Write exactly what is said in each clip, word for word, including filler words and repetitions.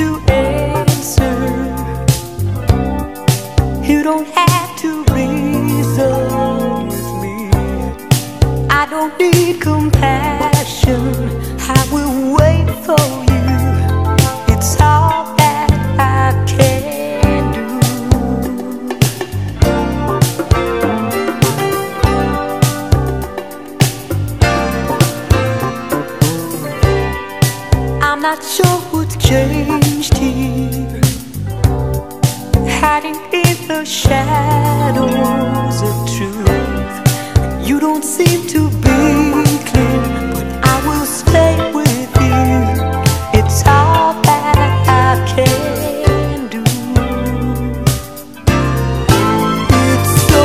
to answer. You don't have to reason with me. I don't need compassion. I will wait for you. It's all that I can do. I'm not sure what's changed here, hiding in the shadows of truth. You don't seem to be clear, but I will stay with you. It's all that I can do. It's so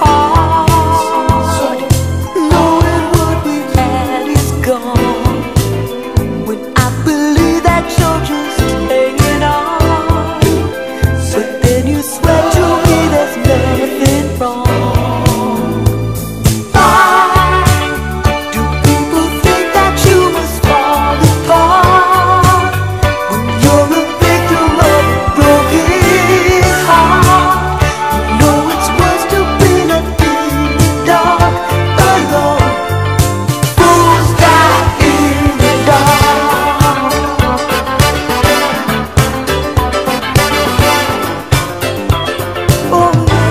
hard knowing what we had is gone, when I believe that you're just hanging on. But then you swear to me there's nothing wrong. Why do people think that you must fall apart when you're a victim of a broken heart? You know it's worse to be left in the dark alone. Fools die in the dark. Oh,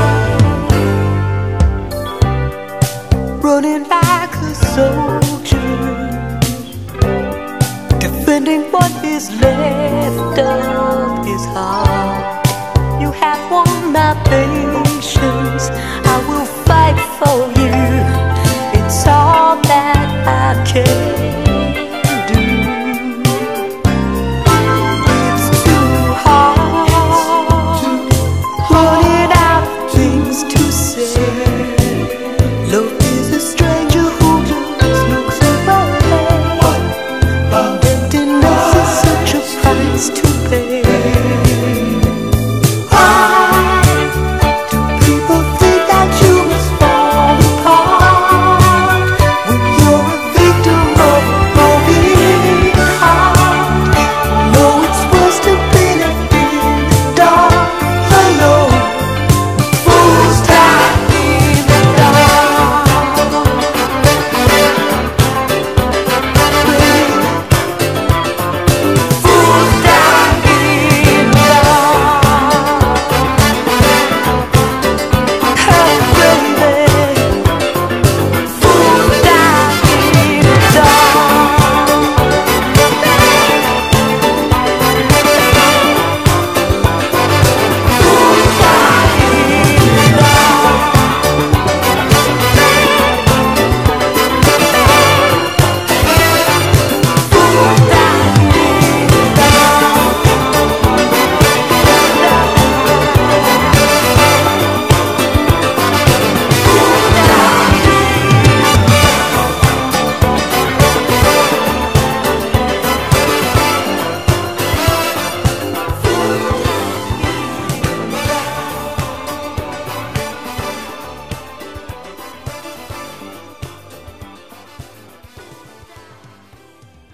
running like a soldier, defending what is left of his heart. You have won my pain.